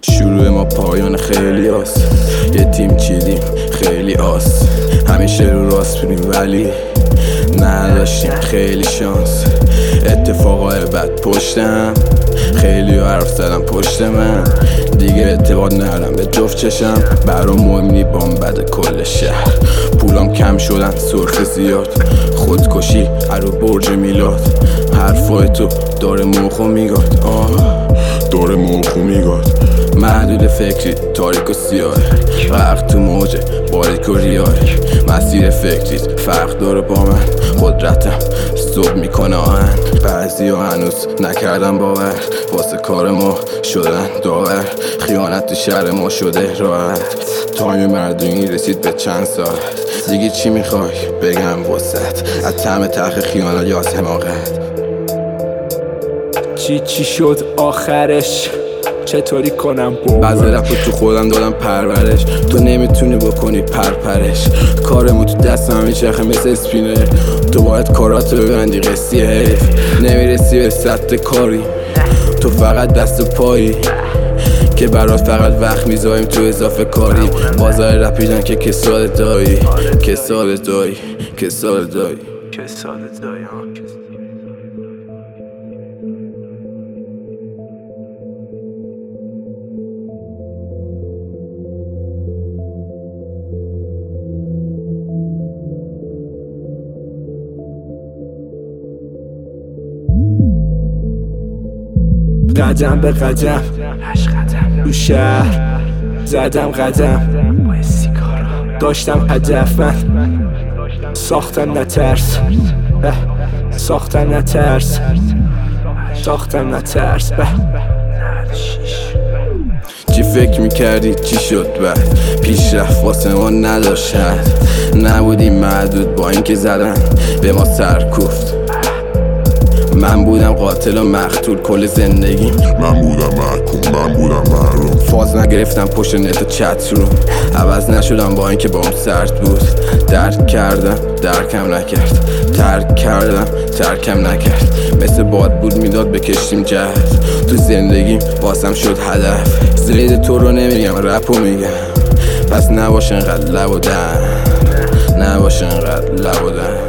شروع ما پایان خیلی هست. یه تیم چیدیم خیلی آس، همیشه رو راست بودیم ولی نداشتیم خیلی شانس. اتفاقای بد پشتم، خیلی حرف زدم پشت من، دیگه اعتقاد ندارم به جفت چشم. برام مهم نی بام بد کل شهر، پولام کم شدن سرخ زیاد، خودکشی هرو برج میلاد. حرفای تو داره موخو میگاد، داره موخو میگاد. محدود فکری تاریک و سیاه، وقت تو موجه باریک و ریاه. مسیر فکریت فرق داره با من، قدرتم صبح میکنه آهن. بعضی ها هنوز نکردم باور، واسه کار ما شدن داور. خیانت تو شهر ما شده راحت، تایم مردمی رسید به چند ساعت. دیگه چی میخوای بگم واسط، از طعم تلخ خیانت یا از حماقت؟ چی شد آخرش؟ چطوری کنم بعض رپو تو خودم دادم پرورش، تو نمیتونی بکنی پرپرش. کارمو تو دستم میچرخه مثل اسپینر، تو باید کاراتو ببندی قصی حیف. نمیرسی به سطح کاری، تو فقط دست و پایی که برات فقط وقت میذاریم تو اضافه کاری. بازار رپیدن که کسال دایی، کسال دایی، کسال دایی. قدم به قدم تو شهر زدم قدم، داشتم هدف من، ساختم نترس، ساختم نترس، ساختم نترس. چی فکر میکردی چی شد بعد؟ پیشرفت واسه ما نداشت، نبودیم محدود با اینکه زدن به ما سرکوفت. من بودم قاتل و مقتول کل زندگی، من بودم محکوم، من بودم محروم. فاز نگرفتم پشت نت و چت رو، عوض نشدم با اینکه با اون سرد بود. درک کردم درکم نکرد، ترک کردم ترکم نکرد. مثل باد بود میداد بکشتیم جهت، تو زندگیم واسم شد هدف. زید تو رو نمیگم رپو میگم، پس نباش انقدر لب و دهن، نباش انقدر لب و دهن.